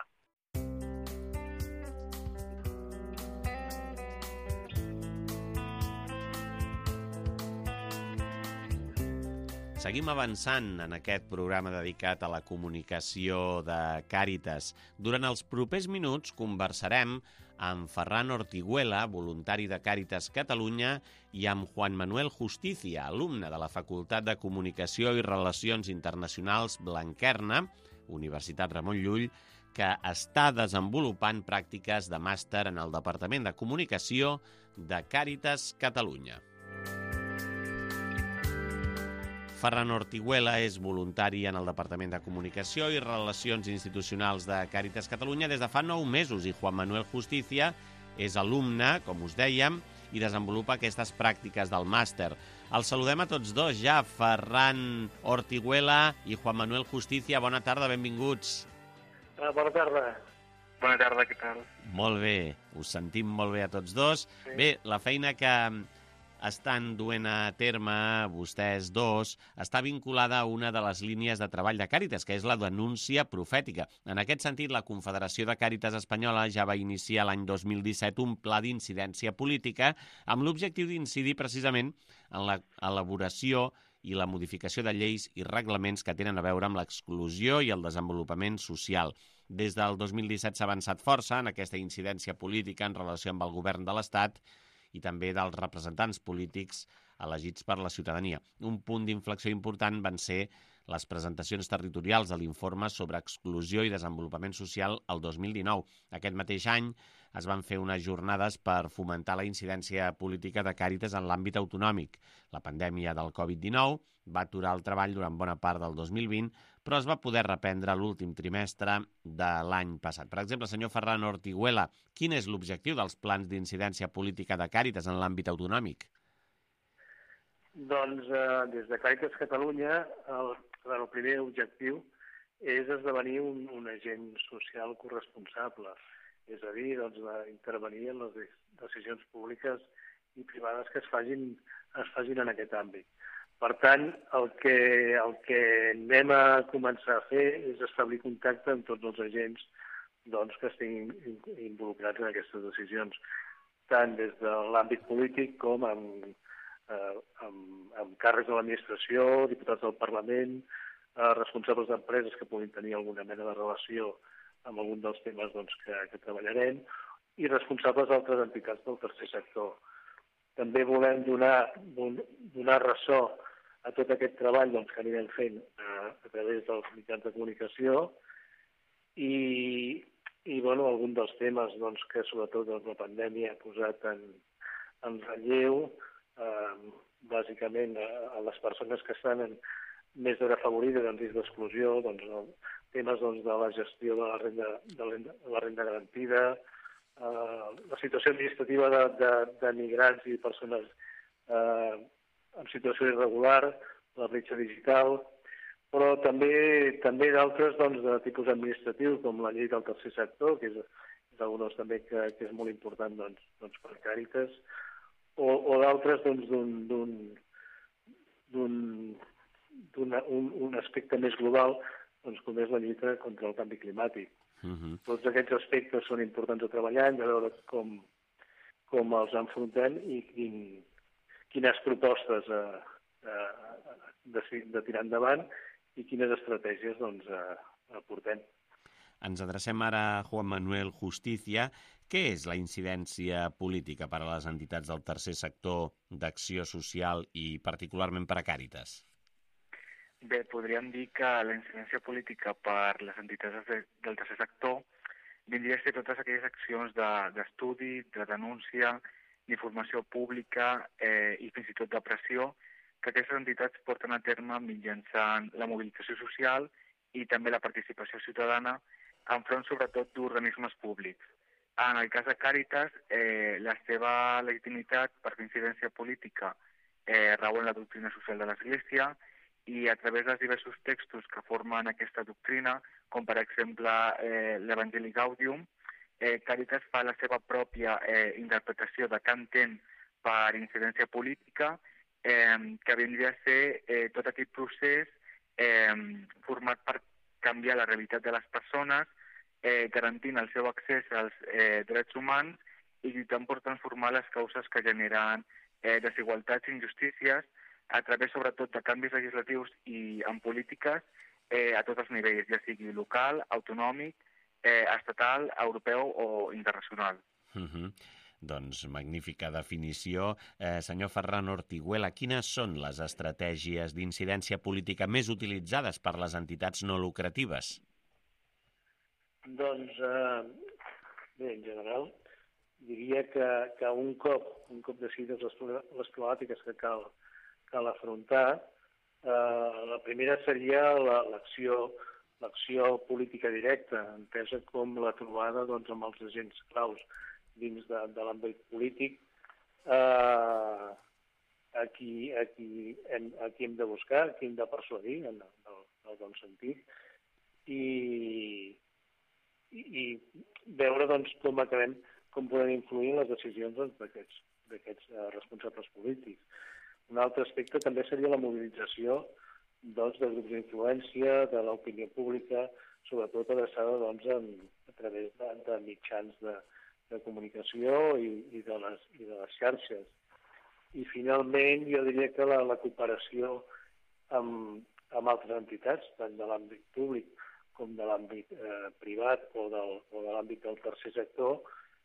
Seguim avançant en aquest programa dedicat a la comunicació de Càritas. Durant els propers minuts conversarem amb Ferran Ortiguela, voluntari de Càritas Catalunya, i amb Juan Manuel Justicia, alumne de la Facultat de Comunicació i Relacions Internacionals Blanquerna, Universitat Ramon Llull, que està desenvolupant pràctiques de màster en el Departament de Comunicació de Càritas Catalunya. Ferran Ortiguela és voluntari en el Departament de Comunicació i Relacions Institucionals de Càritas Catalunya des de fa 9 mesos i Juan Manuel Justicia és alumne, com us dèiem, i desenvolupa aquestes pràctiques del màster. Els saludem a tots dos ja, Ferran Ortiguela i Juan Manuel Justicia. Bona tarda, benvinguts. Bona tarda. Bona tarda, què tal? Molt bé, us sentim molt bé a tots dos. Sí. Bé, la feina que estan duent a terme, vostès dos, està vinculada a una de les línies de treball de Càritas, que és la denúncia profètica. En aquest sentit, la Confederació de Càritas Espanyola ja va iniciar l'any 2017 un pla d'incidència política amb l'objectiu d'incidir precisament en l'elaboració i la modificació de lleis i reglaments que tenen a veure amb l'exclusió i el desenvolupament social. Des del 2017 s'ha avançat força en aquesta incidència política en relació amb el govern de l'Estat i també dels representants polítics elegits per la ciutadania. Un punt d'inflexió important van ser les presentacions territorials de l'informe sobre exclusió i desenvolupament social el 2019. Aquest mateix any es van fer unes jornades per fomentar la incidència política de Càritas en l'àmbit autonòmic. La pandèmia del Covid-19 va aturar el treball durant bona part del 2020, però es va poder reprendre l'últim trimestre de l'any passat. Per exemple, senyor Ferran Ortiguela, quin és l'objectiu dels plans d'incidència política de Càritas en l'àmbit autonòmic? Doncs des de Càritas Catalunya el primer objectiu és esdevenir un agent social corresponsable, és a dir, d'intervenir en les decisions públiques i privades que es facin en aquest àmbit. Per tant, el que anem a començar a fer és establir contacte amb tots els agents que estiguin involucrats en aquestes decisions, tant des de l'àmbit polític com amb càrrecs de l'administració, diputats del Parlament, responsables d'empreses que puguin tenir alguna mena de relació amb algun dels temes que treballarem i responsables d'altres entitats del tercer sector. També volem donar ressò a tot aquest treball que anirem fent a través dels mitjans de comunicació i algun dels temes que sobretot la pandèmia ha posat en relleu, bàsicament a les persones que estan més desafavorides en risc d'exclusió, temes de la gestió de la renda garantida, la situació administrativa de migrants i persones en situació irregular, la bretxa digital, però també d'altres de tipus administratiu, com la llei del tercer sector, que és alguna també que és molt important per Càritas, o d'altres d'un aspecte més global, com és la lluita contra el canvi climàtic. Tots aquests aspectes són importants a treballar, hem de veure com els enfrontem i quines propostes de tirar endavant i quines estratègies aportem. Ens adrecem ara a Juan Manuel Justicia. Què és la incidència política per a les entitats del tercer sector d'acció social i particularment per a Càritas? Bé, podríem dir que la incidència política per les entitats del tercer sector vindria a ser totes aquelles accions d'estudi, de denúncia, d'informació pública i fins i tot de pressió que aquestes entitats porten a terme mitjançant la mobilització social i també la participació ciutadana enfront sobretot d'organismes públics. En el cas de Càritas, la seva legitimitat per fer incidència política rau en la doctrina social de l'Església i a través dels diversos textos que formen aquesta doctrina, com per exemple l'Evangeli Gaudium, Càritas fa la seva pròpia interpretació de què entén per incidència política, que vindria a ser tot aquest procés format per canviar la realitat de les persones, garantint el seu accés als drets humans i lluitant per transformar les causes que generen desigualtats i injustícies a través sobretot de canvis legislatius i en polítiques a tots els nivells, ja sigui local, autonòmic, estatal, europeu o internacional. Doncs magnífica definició. Senyor Ferran Ortiguela, quines són les estratègies d'incidència política més utilitzades per les entitats no lucratives? Doncs, bé, en general, diria que un cop decidides les problemàtiques que cal afrontar, la primera seria l'acció política directa, entesa com la trobada amb els agents claus dins de l'àmbit polític, a qui hem de buscar, a qui hem de persuadir, en el bon sentit, i veure com podem influir en les decisions d'aquests responsables polítics. Un altre aspecte també seria la mobilització de grups d'influència, de l'opinió pública, sobretot adreçada a través de mitjans de comunicació i de les xarxes. I finalment jo diria que la cooperació amb altres entitats, tant de l'àmbit públic com de l'àmbit privat o de l'àmbit del tercer sector,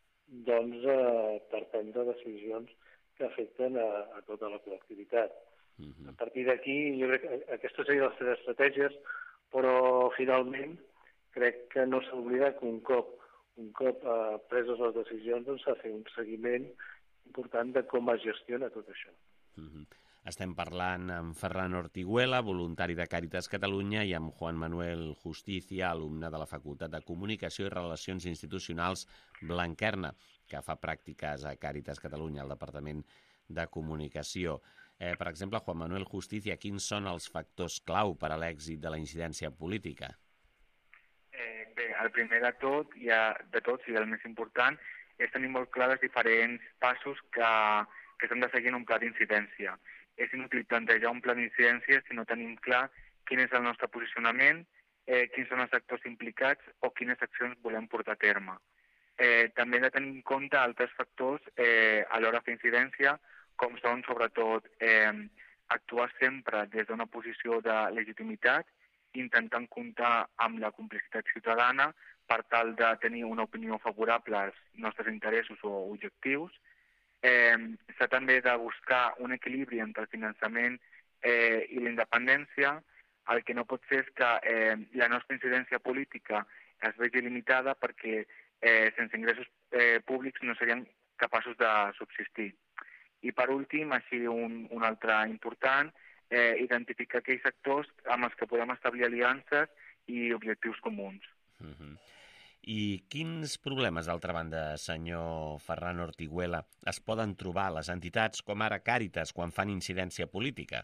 per prendre decisions que afecten a tota la col·lectivitat. A partir d'aquí, jo crec que aquestes serien les tres estratègies, però finalment crec que no s'ha d'oblidar que un cop preses les decisions s'ha de fer un seguiment important de com es gestiona tot això. Estem parlant amb Ferran Ortiguela, voluntari de Càritas Catalunya, i amb Juan Manuel Justicia, alumne de la Facultat de Comunicació i Relacions Institucionals Blanquerna, que fa pràctiques a Càritas Catalunya, al Departament de Comunicació. Per exemple, Juan Manuel Justicia, quins són els factors clau per a l'èxit de la incidència política? Bé, el primer de tot, i el més important, és tenir molt clar els diferents passos que s'han de seguir en un pla d'incidència. És inútil plantejar un pla d'incidència si no tenim clar quin és el nostre posicionament, quins són els actors implicats o quines accions volem portar a terme. També hem de tenir en compte altres factors a l'hora de fer incidència, com són sobretot actuar sempre des d'una posició de legitimitat, intentant comptar amb la complicitat ciutadana per tal de tenir una opinió favorable als nostres interessos o objectius. S'ha també de buscar un equilibri entre el finançament i la independència. El que no pot ser és que la nostra incidència política es vegi limitada perquè sense ingressos públics no serien capaços de subsistir. I per últim, així un altre important, identificar aquells sectors amb els que podem establir aliances i objectius comuns. I quins problemes, d'altra banda, senyor Ferran Ortiguela, es poden trobar a les entitats com ara Càritas quan fan incidència política?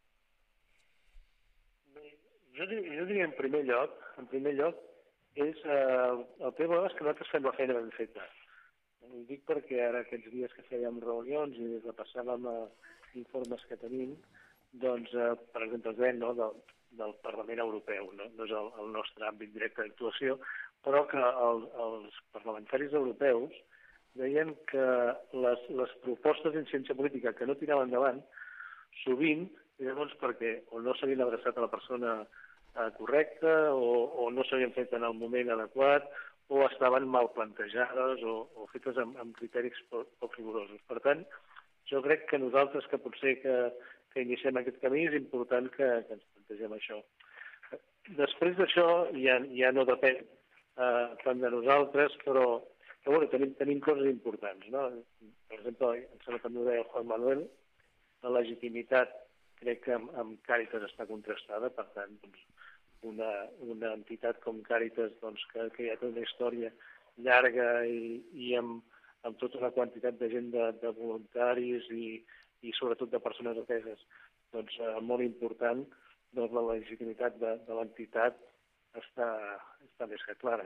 Jo diria en primer lloc, és el problema és que nosaltres fem la feina ben feta. Ho dic perquè ara aquests dies que fèiem reunions i des de passàvem informes que tenim, doncs, per exemple, es veiem del Parlament Europeu, no és el nostre àmbit directe d'actuació, però que els parlamentaris europeus deien que les propostes d'incidència política que no tiraven endavant, sovint, perquè o no s'havien adreçat a la persona correcta o no s'havien fet en el moment adequat o estaven mal plantejades o fetes amb criteris poc rigorosos. Per tant, jo crec que nosaltres, que potser que iniciem aquest camí, és important que ens plantegem això. Després d'això, ja no depèn tant de nosaltres, però tenim coses importants. Per exemple, em sembla que m'ho deia el Juan Manuel, la legitimitat crec que amb Càritas està contrastada, per tant, una entitat com Càritas que ja té una història llarga i amb tota una quantitat de gent de voluntaris i sobretot de persones ateses molt important, la legitimitat de l'entitat està més que clara.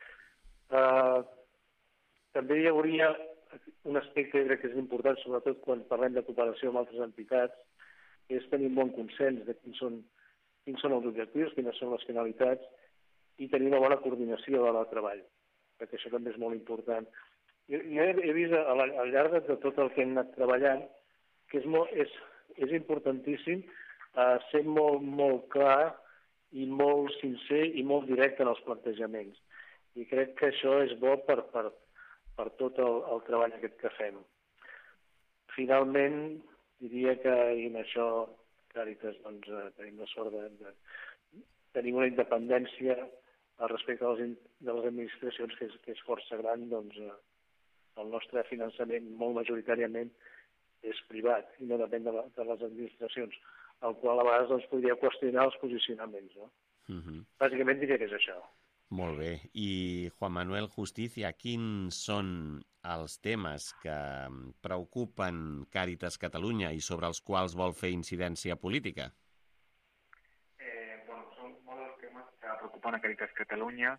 També hi hauria un aspecte que crec que és important, sobretot quan parlem de cooperació amb altres entitats, és tenir un bon consens de quins són els objectius, quines són les finalitats i tenir una bona coordinació de del treball, perquè això també és molt important. Jo he vist al llarg de tot el que hem anat treballant que és importantíssim ser molt clar i molt sincer i molt directe en els plantejaments. I crec que això és bo per tot el treball aquest que fem. Finalment, diria que en això Càritas tenim la sort de tenir una independència al respecte de les administracions que és força gran. El nostre finançament molt majoritàriament és privat i no depèn de les administracions, el qual a vegades podria qüestionar els posicionaments. Bàsicament diria que és això. Molt bé. I Juan Manuel Justicia, quins són els temes que preocupen Càritas Catalunya i sobre els quals vol fer incidència política? Són molts els temes que preocupen a Càritas Catalunya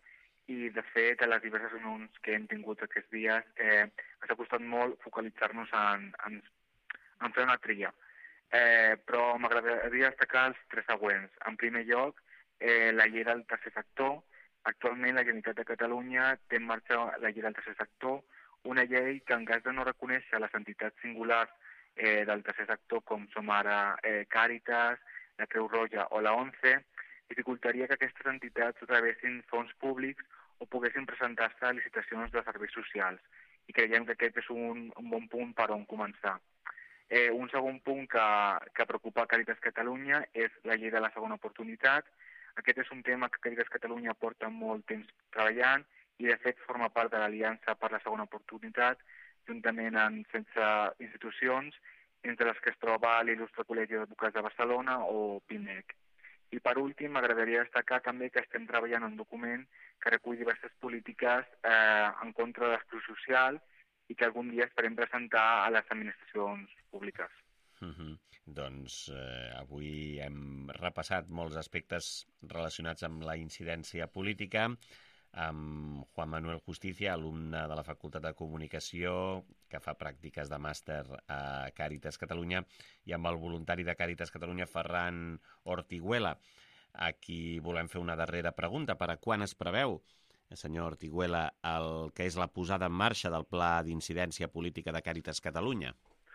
i, de fet, a les diverses reunions que hem tingut aquests dies ens ha costat molt focalitzar-nos en fer una tria. Però m'agradaria destacar els tres següents. En primer lloc, la llei del tercer sector. Actualment la Generalitat de Catalunya té en marxa la llei del tercer sector, una llei que en cas de no reconèixer les entitats singulars del tercer sector, com som ara Càritas, la Creu Roja o la ONCE, dificultaria que aquestes entitats rebessin fons públics o poguessin presentar-se a licitacions de serveis socials. I creiem que aquest és un bon punt per on començar. Un segon punt que preocupa Càritas Catalunya és la llei de la segona oportunitat. Aquest és un tema que Càritas Catalunya porta molt temps treballant i, de fet, forma part de l'Aliança per la Segona Oportunitat, juntament amb 16 institucions, entre les que es troba l'Il·lustre Col·legi d'Advocats de Barcelona o PIMEC. I, per últim, m'agradaria destacar també que estem treballant en un document que recull diverses polítiques en contra de l'exclusió social i que algun dia esperem presentar a les administracions públiques. Doncs avui hem repassat molts aspectes relacionats amb la incidència política, amb Juan Manuel Justicia, alumne de la Facultat de Comunicació, que fa pràctiques de màster a Càritas Catalunya, i amb el voluntari de Càritas Catalunya, Ferran Ortiguela. A qui volem fer una darrera pregunta. Per a quan es preveu, senyor Ortiguela, el que és la posada en marxa del Pla d'Incidència Política de Càritas Catalunya?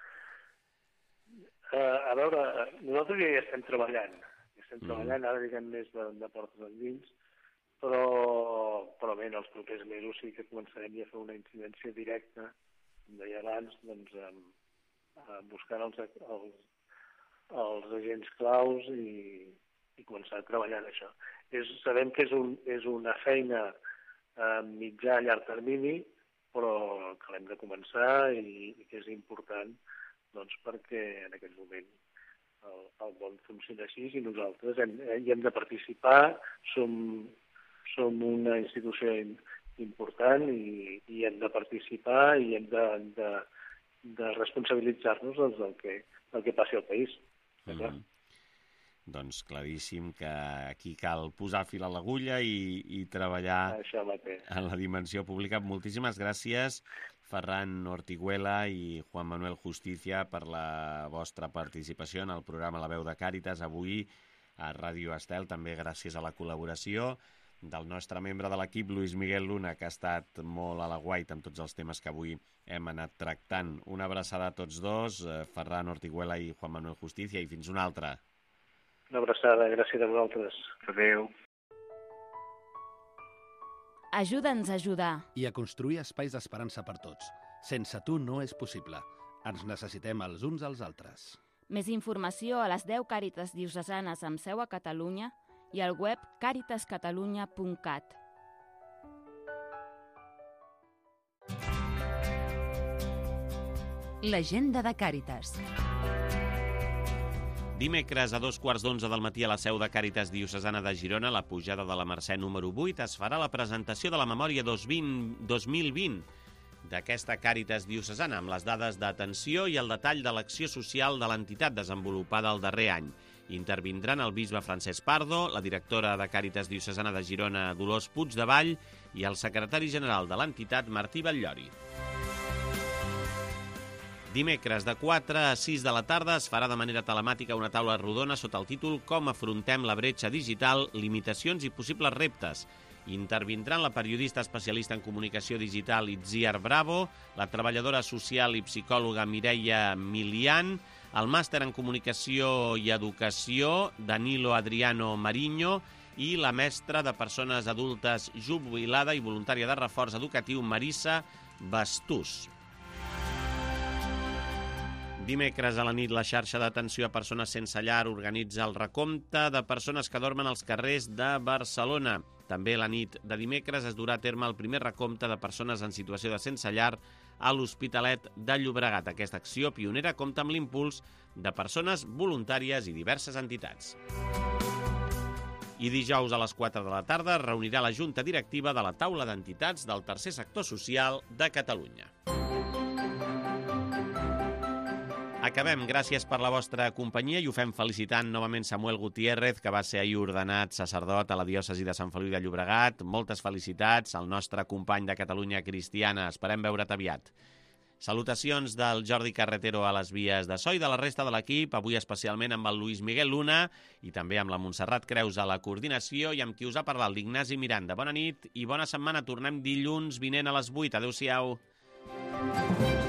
A veure, nosaltres ja hi estem treballant. Ara diguem més de portes endins, però bé, en els propers mesos sí que començarem ja a fer una incidència directa, com deia abans, doncs, buscant els agents claus i començar a treballar en això. Sabem que és una feina a mitjà a llarg termini, però que l'hem de començar i que és important, doncs, perquè en aquest moment el món funciona així i nosaltres hi hem de participar, som una institució important i hem de participar i hem de responsabilitzar-nos del que passi al país. Doncs claríssim que aquí cal posar fil a l'agulla i treballar en la dimensió pública. Moltíssimes gràcies, Ferran Ortiguela i Juan Manuel Justicia, per la vostra participació en el programa La Veu de Càritas avui a Ràdio Estel. També gràcies a la col·laboració del nostre membre de l'equip, Luis Miguel Luna, que ha estat molt a l'aguait amb tots els temes que avui hem anat tractant. Una abraçada a tots dos, Ferran Ortiguela i Juan Manuel Justicia, i fins una altra. Una abraçada, gràcies a vosaltres. Adéu. Ajuda'ns a ajudar. I a construir espais d'esperança per tots. Sense tu no és possible. Ens necessitem els uns als altres. Més informació a les 10 Càritas diocesanes amb seu a Catalunya i al web caritascatalunya.cat. L'agenda de Càritas. Dimecres a 2:15 del matí a la seu de Càritas Diocesana de Girona, la pujada de la Mercè número 8, es farà la presentació de la memòria 2020 d'aquesta Càritas Diocesana, amb les dades d'atenció i el detall de l'acció social de l'entitat desenvolupada el darrer any. Intervindran el bisbe Francesc Pardo, la directora de Càritas Diocesana de Girona, Dolors Puigdevall, i el secretari general de l'entitat, Martí Batllori. Dimecres de 4 a 6 de la tarda es farà de manera telemàtica una taula rodona sota el títol Com afrontem la bretxa digital, limitacions i possibles reptes. Intervindran la periodista especialista en comunicació digital Itziar Bravo, la treballadora social i psicòloga Mireia Milian, el màster en comunicació i educació Danilo Adriano Mariño i la mestra de persones adultes jubilada i voluntària de reforç educatiu Marissa Bastús. Dimecres a la nit, la xarxa d'atenció a persones sense llar organitza el recompte de persones que dormen als carrers de Barcelona. També la nit de dimecres es durà a terme el primer recompte de persones en situació de sense llar a l'Hospitalet de Llobregat. Aquesta acció pionera compta amb l'impuls de persones voluntàries i diverses entitats. I dijous a les 4 de la tarda es reunirà la Junta Directiva de la Taula d'Entitats del Tercer Sector Social de Catalunya. acabem. Gràcies per la vostra companyia i ho fem felicitant novament Samuel Gutiérrez, que va ser ahir ordenat sacerdot a la diòcesi de Sant Feliu de Llobregat. Moltes felicitats al nostre company de Catalunya Cristiana. Esperem veure't aviat. Salutacions del Jordi Carretero a les vies de so i de la resta de l'equip, avui especialment amb el Luis Miguel Luna i també amb la Montserrat Creus a la coordinació i amb qui us ha parlat l'Ignasi Miranda. Bona nit i bona setmana. Tornem dilluns vinent a les 8. Adéu-siau.